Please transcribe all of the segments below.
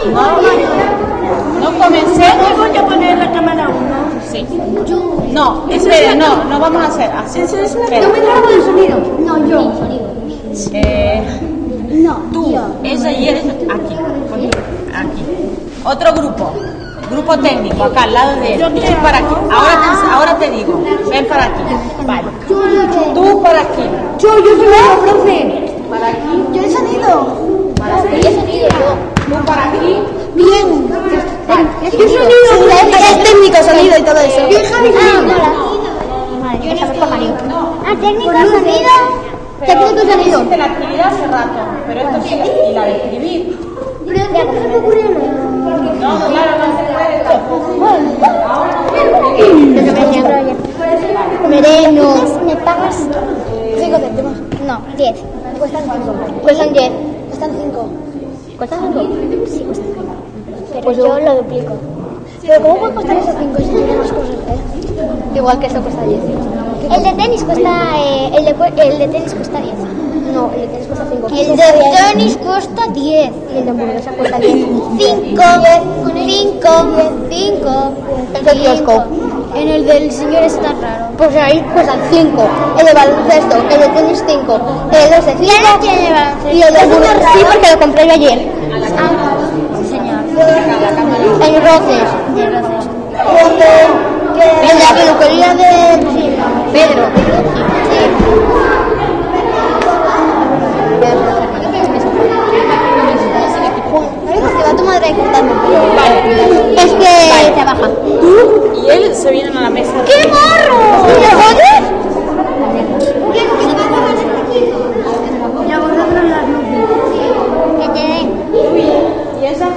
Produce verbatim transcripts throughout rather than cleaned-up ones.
No, no comencemos. Voy a poner la cámara uno. Sí. No, espera, no, no vamos a hacer así. Eso es una... Espera. Yo me grabo el sonido. No, yo. Eh, No, tú, yo. ella y él, aquí, conmigo, aquí. Otro grupo, grupo técnico, acá al lado de él. Tú para aquí. Ahora te, ahora te digo, ven para aquí. Vale. Tú para aquí. Yo, yo soy el profe. Para aquí. Yo he sonido. Para aquí. Tú para aquí. Bien. Vale. Yo sonido. Es técnico, sonido y todo eso. Yo Javi Vale, empezamos con Mario. Ah, técnico, sonido. Técnico y sonido. Hiciste la actividad hace rato, pero esto sí, y la de escribir. Pero ya, ¿cómo se me ocurrió? No, claro, no se puede tampoco. Merenos. ¿Me pagas cinco céntimos? No, diez. Cuestan cinco. Cuestan diez. Cuestan cinco. ¿Cuestan cinco? Sí, cuestan cinco. Pero yo lo duplico. Pero ¿cómo puede costar esos cinco si tiene más cosas, eh? Igual que esto cuesta diez. El de tenis cuesta, eh, el, de, cu- el de tenis cuesta diez. No, el de tenis cuesta cinco. El de tenis cuesta diez. Y el de hamburguesa cuesta diez. cinco, cinco, cinco. El de kiosco. En el del señor está raro. Pues ahí cuestan cinco. El de baloncesto, el de tenis cinco. El de cinco. tiene baloncesto? Y el de hamburguesa. Sí, porque lo compré yo ayer. Ah, sí, señor. En Roces. De roces. En la peluquería de Pedro. Se va tu madre ahí cortando. Vale. Es que Vale. trabaja. Y él se viene a la mesa. ¡Qué morro! ¿Me jodes? Y a vosotros las luces. Que te den. Y ella.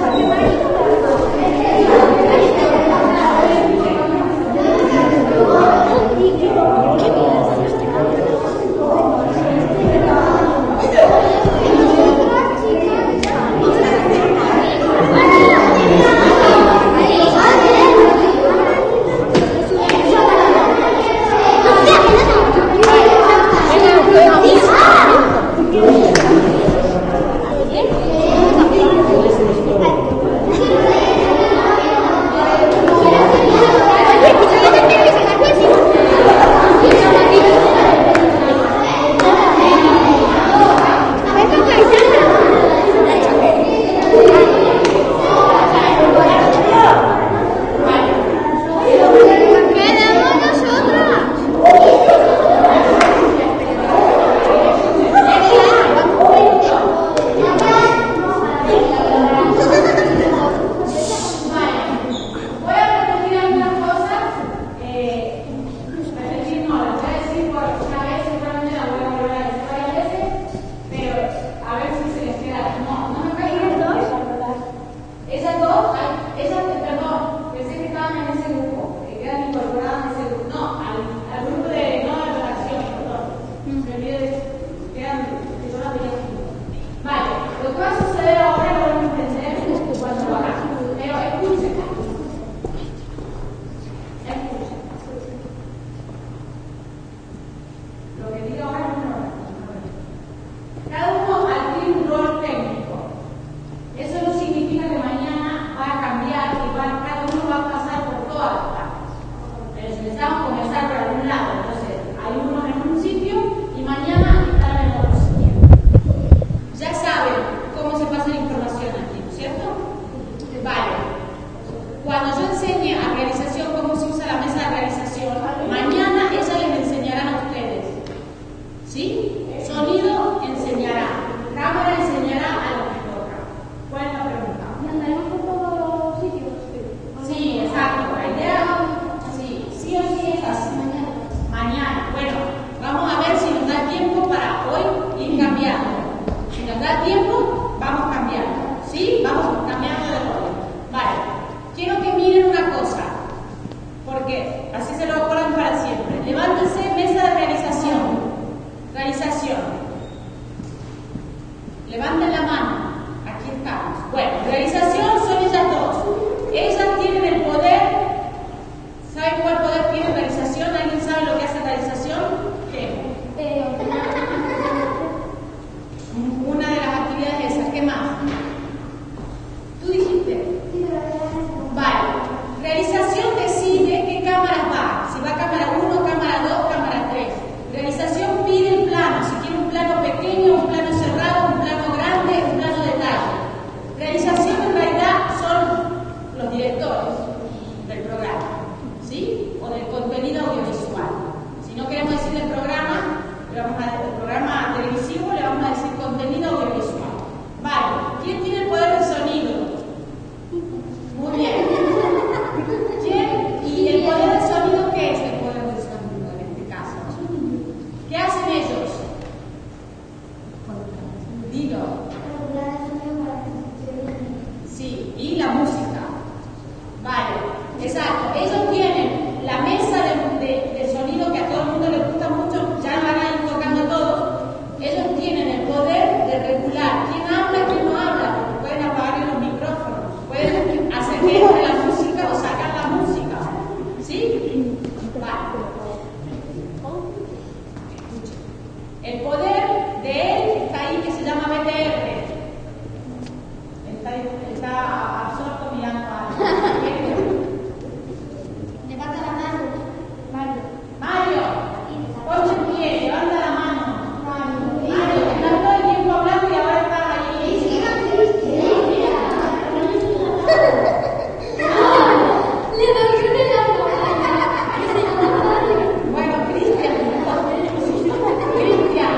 está, está absorto mirando a Levanta la mano. Mario. Mario, ponte en pie, levanta la mano. Mario, estás todo el tiempo hablando y ahora estás ahí. Bueno, Cristian, Cristian,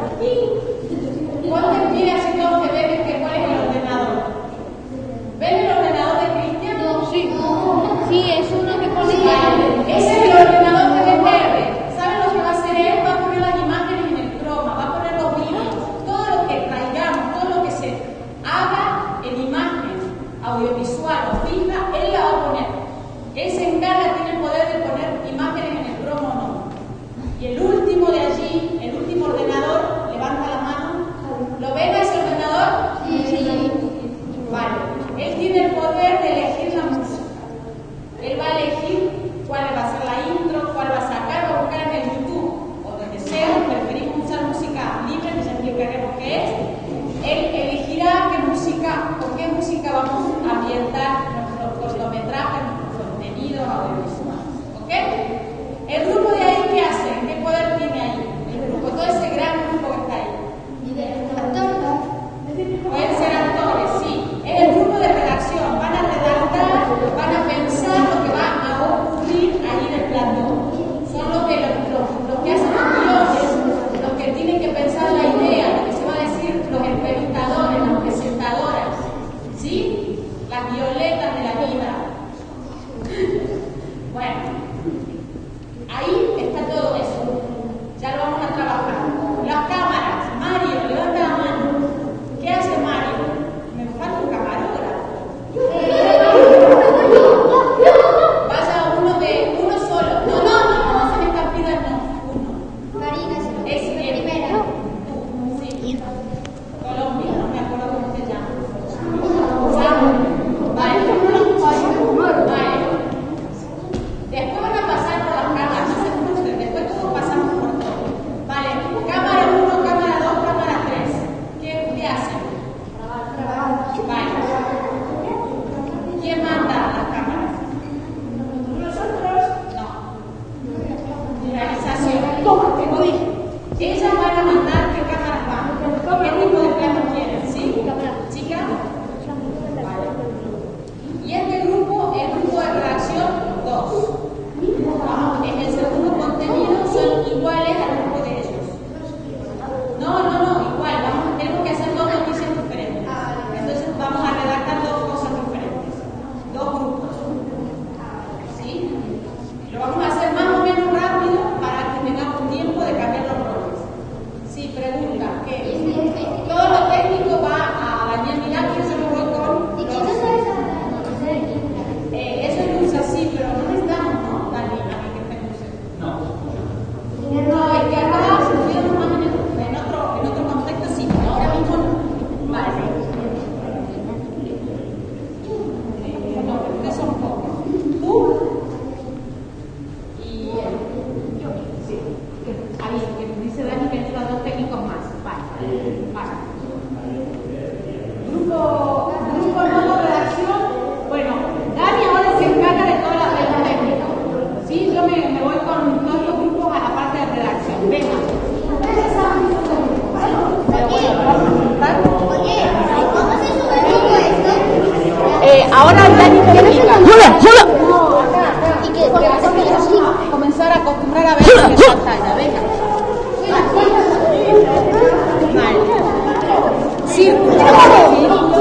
ponte en pie así todos te ven que cuál es el ordenador. ¿Ven el ordenador de Cristian? No, sí. Sí, es uno que pone. Ese es el ordenador que ves verde. ¿Saben lo que va a hacer él? Va a poner las imágenes en el croma, va a poner los vídeos, todo lo que traigamos, todo lo que se haga en imagen, audiovisual o fija, él la va a poner. Él se encarga, tiene el poder de poner imágenes en el croma o no. Y el último de allí, el último ordenador, levanta la mano. ¿Lo ven a ese ordenador? Sí. Vale. Él tiene el poder de elegir la música. Él va a elegir cuál va a ser la intro, cuál va a sacar, va a buscar en el YouTube o donde sea. Preferimos usar música libre, que ya explicaremos qué es. Él elegirá qué música, con qué música vamos a ambientar nuestros cortometrajes, nuestros contenidos audiovisuales. ¿Ok? El grupo de ahí, ¿qué hace? ¿Qué poder tiene ahí? El grupo, todo ese gran grupo que está ahí. Pueden ser actores, sí. Es el grupo de redacción. Van a redactar, van a pensar lo que va a ocurrir ahí en el plató. Son los que, los, los, los que hacen los guiones, los que tienen que pensar la idea, lo que se va a decir, los entrevistadores, las presentadoras, ¿sí? Las violetas de la vida. Bueno, ahí está todo eso. Ya lo vamos a trabajar. Las cámaras. Mario, levanta la mano. ¿Qué hace Mario? Me falta un camarógrafo. Vaya uno de uno solo. No, no, no, no se me estampida, no. Uno. Marina, se Es me el primera. Sí. Colombia, no me acuerdo cómo se llama. ¿Saben? Vale. Vale. Después van a pasar por las cámaras, no se preocupen, después todos pasamos por todo. Vale, cámara uno, cámara dos, cámara tres. ¿Qué, qué hacen? Vale. ¿Quién manda las cámaras? Nosotros. No. Realización. ¿Cómo? Como dije. Ellas van a mandar qué cámaras van. ¿Qué tipo de plano quieren? ¿Sí? ¿Chica? Vale. Y este grupo, el grupo de redacción, dos. Vamos, en el segundo contenido son iguales al grupo de ellos. No, no, no, igual. Vamos, tenemos que hacer dos noticias diferentes. Entonces vamos a redactar dos cosas diferentes. Dos grupos. ¿Sí? Lo vamos a hacer más o menos rápido para que tengamos tiempo de cambiar los roles. Sí, pregunta. ¿Qué? Todo lo técnico va a Daniel Milán y yo me voy con... ¿Y qué no sabes? Eh, eso es luz así, pero no necesitamos, ¿no? Dani, a mí que esté luces. No. No, es que acá si estuviéramos más en, el, en, otro, en otro contexto, sí, pero ahora mismo no. Vale. Eh, no, pero ustedes son pocos. Tú y él. Yo. Sí. Ahí, que dice Dani que entra dos técnicos más. Vale. Vale. Grupo, grupo nuevo redacción. Bueno, Dani ahora se encarga de toda la parte técnica. Sí, yo me, me voy con todos los grupos a la parte de redacción. Venga. Ustedes saben que son grupos, ¿vale? Pero bueno, vamos a preguntar. Oye, ¿cómo se sube todo esto? Eh, ahora Dani te explica. ¡Hola! ¡Hola! No, acá, acá. ¿Y qué? Porque vamos a comenzar a acostumbrar a ver en pantalla.